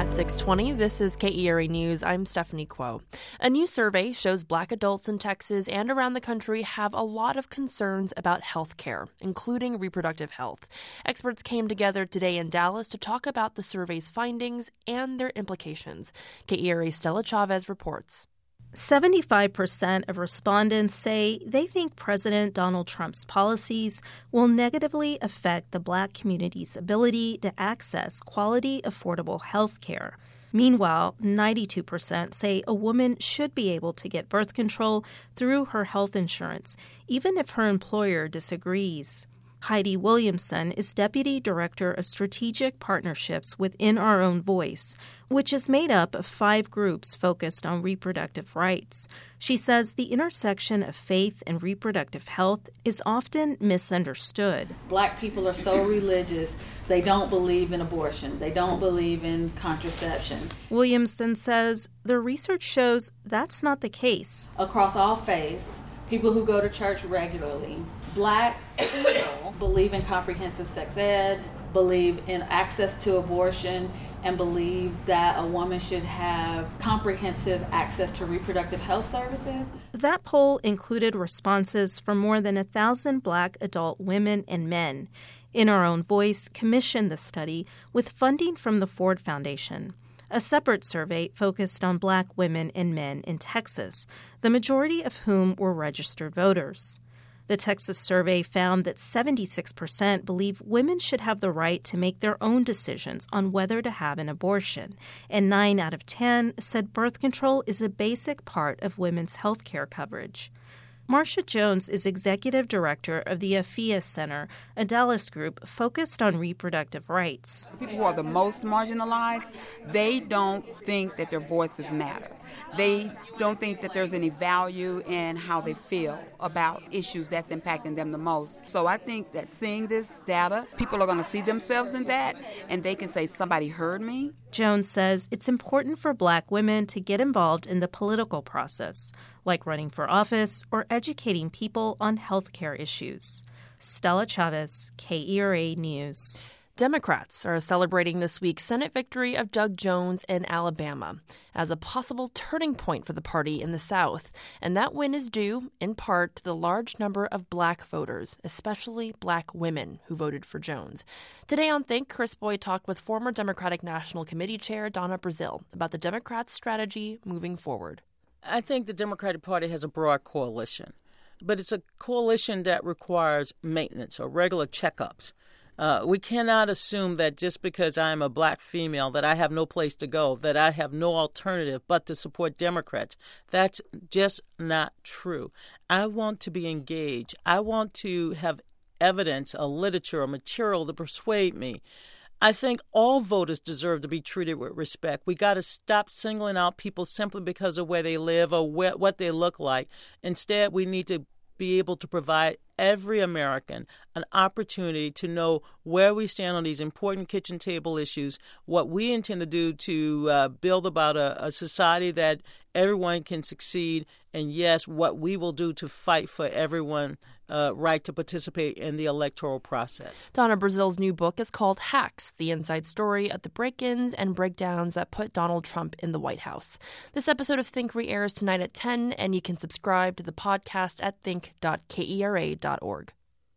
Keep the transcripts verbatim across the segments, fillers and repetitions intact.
At six twenty, this is K E R A News. I'm Stephanie Kuo. A new survey shows Black adults in Texas and around the country have a lot of concerns about health care, including reproductive health. Experts came together today in Dallas to talk about the survey's findings and their implications. K E R A's Stella Chavez reports. seventy-five percent of respondents say they think President Donald Trump's policies will negatively affect the Black community's ability to access quality, affordable health care. Meanwhile, ninety-two percent say a woman should be able to get birth control through her health insurance, even if her employer disagrees. Heidi Williamson is Deputy Director of Strategic Partnerships with In Our Own Voice, which is made up of five groups focused on reproductive rights. She says the intersection of faith and reproductive health is often misunderstood. Black people are so religious, they don't believe in abortion. They don't believe in contraception. Williamson says the research shows that's not the case. Across all faiths, people who go to church regularly, Black people believe in comprehensive sex ed, believe in access to abortion, and believe that a woman should have comprehensive access to reproductive health services. That poll included responses from more than a thousand Black adult women and men. In Our Own Voice commissioned the study with funding from the Ford Foundation. A separate survey focused on Black women and men in Texas, the majority of whom were registered voters. The Texas survey found that seventy-six percent believe women should have the right to make their own decisions on whether to have an abortion, and nine out of ten said birth control is a basic part of women's health care coverage. Marcia Jones is executive director of the Afia Center, a Dallas group focused on reproductive rights. People who are the most marginalized, they don't think that their voices matter. They don't think that there's any value in how they feel about issues that's impacting them the most. So I think that seeing this data, people are going to see themselves in that, and they can say, somebody heard me. Jones says it's important for Black women to get involved in the political process, like running for office or educating people on health care issues. Stella Chavez, K E R A News. Democrats are celebrating this week's Senate victory of Doug Jones in Alabama as a possible turning point for the party in the South. And that win is due, in part, to the large number of Black voters, especially Black women who voted for Jones. Today on Think, Chris Boyd talked with former Democratic National Committee Chair Donna Brazile about the Democrats' strategy moving forward. I think the Democratic Party has a broad coalition, but it's a coalition that requires maintenance or regular checkups. Uh, we cannot assume that just because I'm a Black female that I have no place to go, that I have no alternative but to support Democrats. That's just not true. I want to be engaged. I want to have evidence, a literature, a material to persuade me. I think all voters deserve to be treated with respect. We got to stop singling out people simply because of where they live or where, what they look like. Instead, we need to be able to provide every American an opportunity to know where we stand on these important kitchen table issues, what we intend to do to uh, build about a, a society that everyone can succeed, and yes, what we will do to fight for everyone's uh, right to participate in the electoral process. Donna Brazile's new book is called Hacks, the inside story of the break-ins and breakdowns that put Donald Trump in the White House. This episode of Think re-airs tonight at ten, and you can subscribe to the podcast at think dot kera dot org.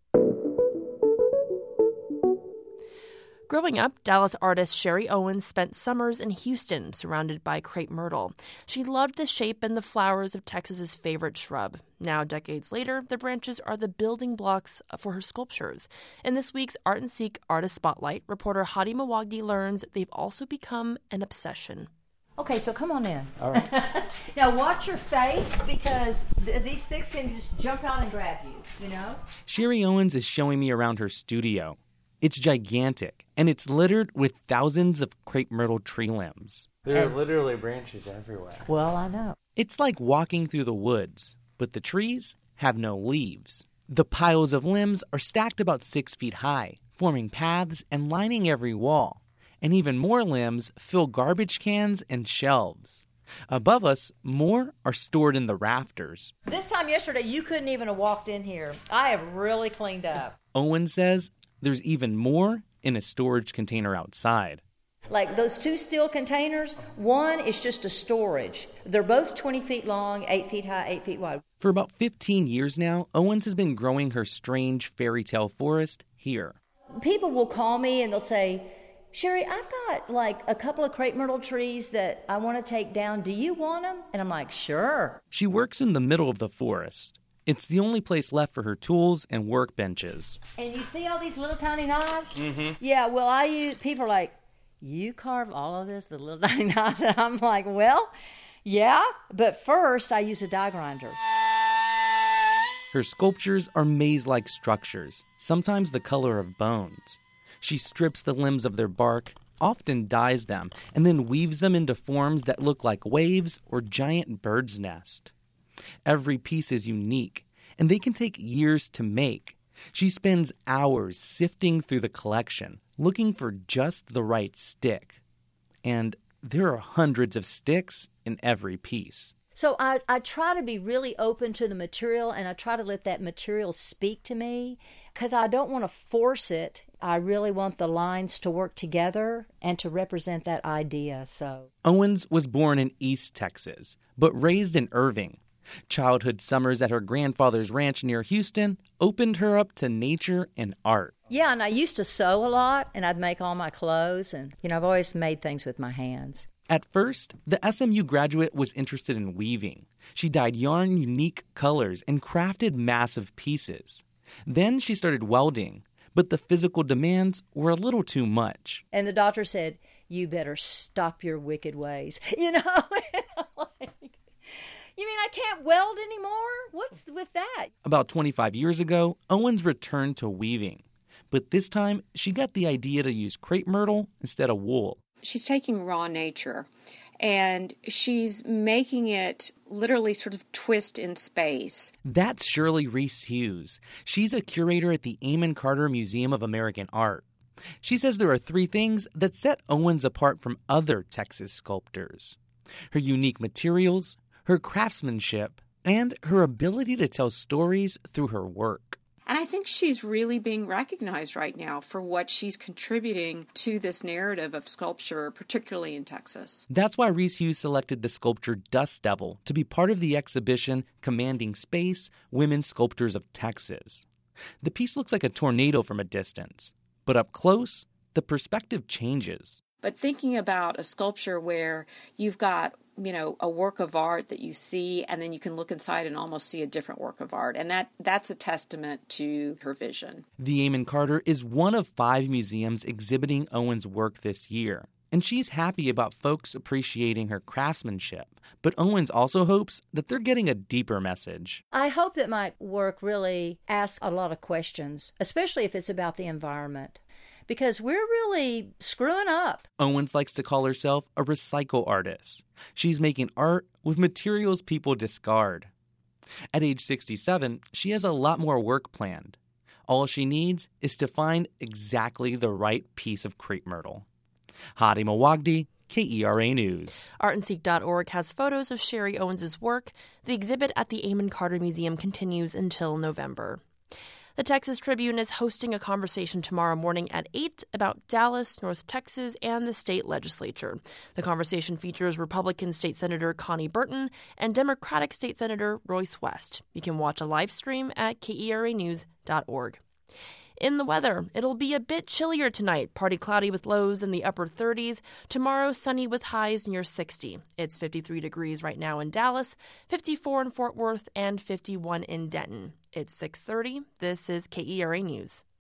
Growing up, Dallas artist Sherry Owens spent summers in Houston surrounded by crepe myrtle. She loved the shape and the flowers of Texas's favorite shrub. Now, decades later, the branches are the building blocks for her sculptures. In this week's Art and Seek Artist Spotlight, reporter Hadi Mawagdi learns they've also become an obsession. Okay, so come on in. All right. Now watch your face because th- these sticks can just jump out and grab you, you know? Sherry Owens is showing me around her studio. It's gigantic, and it's littered with thousands of crepe myrtle tree limbs. There And- are literally branches everywhere. Well, I know. It's like walking through the woods, but the trees have no leaves. The piles of limbs are stacked about six feet high, forming paths and lining every wall. And even more limbs fill garbage cans and shelves. Above us, more are stored in the rafters. This time yesterday, you couldn't even have walked in here. I have really cleaned up. Owen says there's even more in a storage container outside. Like those two steel containers, one is just a storage. They're both twenty feet long, eight feet high, eight feet wide. For about fifteen years now, Owens has been growing her strange fairy tale forest here. People will call me and they'll say, Sherry, I've got like a couple of crepe myrtle trees that I want to take down. Do you want them? And I'm like, sure. She works in the middle of the forest. It's the only place left for her tools and workbenches. And you see all these little tiny knives? Mm-hmm. Yeah, well, I use, people are like, you carve all of this, the little tiny knives? And I'm like, well, yeah, but first I use a die grinder. Her sculptures are maze-like structures, sometimes the color of bones. She strips the limbs of their bark, often dyes them, and then weaves them into forms that look like waves or giant birds' nest. Every piece is unique, and they can take years to make. She spends hours sifting through the collection, looking for just the right stick. And there are hundreds of sticks in every piece. So I, I try to be really open to the material, and I try to let that material speak to me, because I don't want to force it. I really want the lines to work together and to represent that idea. So Owens was born in East Texas, but raised in Irving. Childhood summers at her grandfather's ranch near Houston opened her up to nature and art. Yeah, and I used to sew a lot, and I'd make all my clothes, and, you know, I've always made things with my hands. At first, the S M U graduate was interested in weaving. She dyed yarn unique colors and crafted massive pieces. Then she started welding, but the physical demands were a little too much. And the doctor said, you better stop your wicked ways. You know? And I'm like, you mean I can't weld anymore? What's with that? About twenty-five years ago, Owens returned to weaving. But this time, she got the idea to use crepe myrtle instead of wool. She's taking raw nature, and she's making it literally sort of twist in space. That's Shirley Reese Hughes. She's a curator at the Amon Carter Museum of American Art. She says there are three things that set Owens apart from other Texas sculptors: her unique materials, her craftsmanship, and her ability to tell stories through her work. And I think she's really being recognized right now for what she's contributing to this narrative of sculpture, particularly in Texas. That's why Reese Hughes selected the sculpture Dust Devil to be part of the exhibition Commanding Space, Women Sculptors of Texas. The piece looks like a tornado from a distance, but up close, the perspective changes. But thinking about a sculpture where you've got, you know, a work of art that you see, and then you can look inside and almost see a different work of art. And that that's a testament to her vision. The Amon Carter is one of five museums exhibiting Owens' work this year. And she's happy about folks appreciating her craftsmanship. But Owens also hopes that they're getting a deeper message. I hope that my work really asks a lot of questions, especially if it's about the environment, because we're really screwing up. Owens likes to call herself a recycle artist. She's making art with materials people discard. At age sixty-seven, she has a lot more work planned. All she needs is to find exactly the right piece of crepe myrtle. Hadi Mawagdi, K E R A News. art and seek dot org has photos of Sherry Owens' work. The exhibit at the Amon Carter Museum continues until November. The Texas Tribune is hosting a conversation tomorrow morning at eight about Dallas, North Texas, and the state legislature. The conversation features Republican State Senator Connie Burton and Democratic State Senator Royce West. You can watch a live stream at K E R A news dot org. In the weather, it'll be a bit chillier tonight. Partly cloudy with lows in the upper thirties. Tomorrow, sunny with highs near sixty. It's fifty-three degrees right now in Dallas, fifty-four in Fort Worth, and fifty-one in Denton. It's six thirty. This is K E R A News.